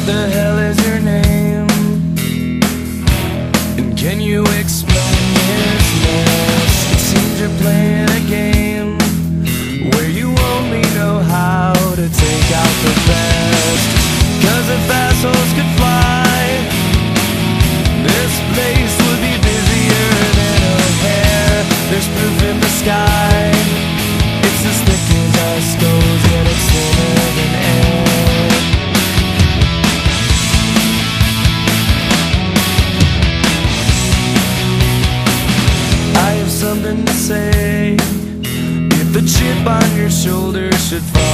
the hell is your name? And can you explain this mess? It seems you're playing a game where you only know how to take out the best. 'Cause if assholes could fly, this place would be busier than a hair. There's proof in the sky, it's as thick as ice goes, yet it's thinner than air. I have something to say. If the chip on your shoulder should fall